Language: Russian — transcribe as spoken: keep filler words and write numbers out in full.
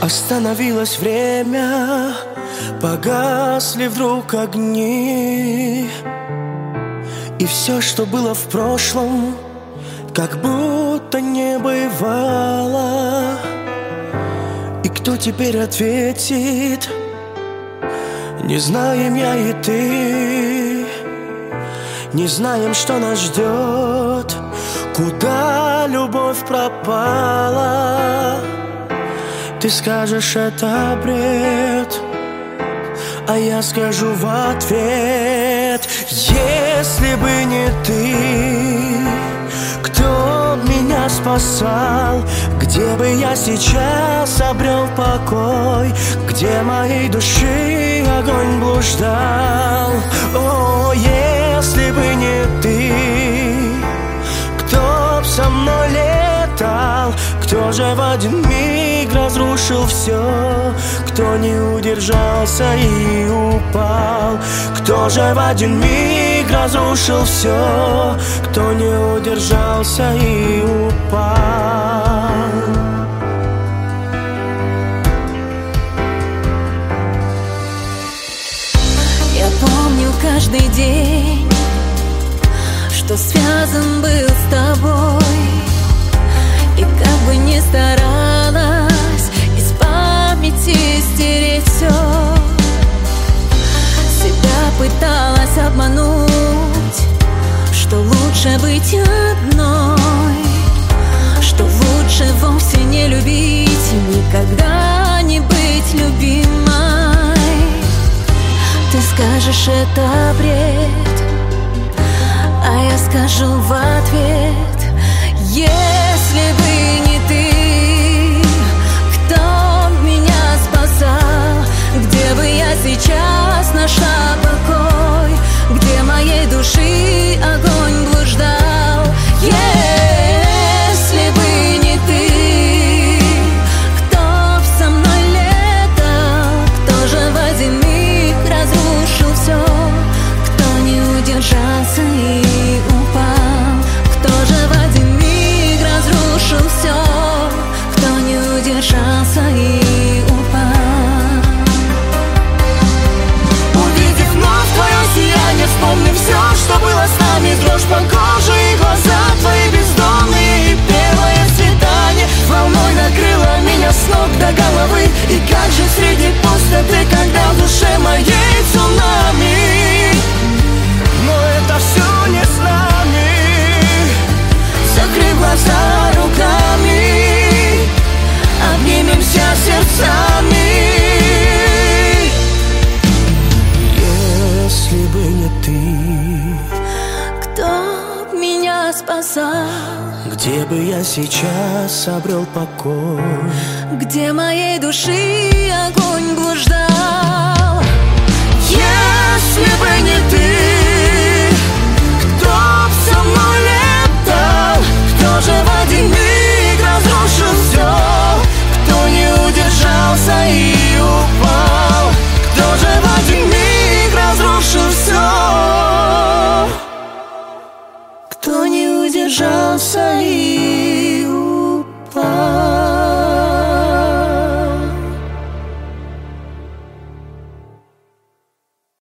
Остановилось время, погасли вдруг огни, и все, что было в прошлом, как будто не бывало. И кто теперь ответит? Не знаем я и ты, не знаем, что нас ждет, куда любовь пропала. Ты скажешь, это бред, а я скажу в ответ: если бы не ты, кто меня спасал, где бы я сейчас обрел покой, где моей души огонь блуждал. О, если бы не ты, кто б со мной летал, кто же в один миг разрушил все, кто не удержался и упал, кто же в один миг разрушил все, кто не удержался и упал. Я помню каждый день, что связан был с тобой. И как бы ни старалась из памяти стереть все, себя пыталась обмануть, что лучше быть одной, что лучше вовсе не любить и никогда не быть любимой. Ты скажешь, это бред, а я скажу в ответ: если бы не ты, кто меня спасал, где бы я сейчас нашла покой, где моей души огонь блуждал. Если бы не ты, кто б со мной летал, кто же в один миг разрушил все, кто не удержался и упал, кто же в один миг разрушил все, кто не удержался и упал. Увидев вновь твое сияние, вспомнив все, что было с нами, дрожь по коже и глаза твои бездомные, и первое свидание волной накрыло меня с ног до головы. И как же среди пустоты, когда в душе моей цунами, но это все не с нами. Закрыв глаза руками, обнимемся сердцами. Если бы не ты, кто б меня спасал, где бы я сейчас обрел покой, где моей души огонь блуждал. если бы не ты,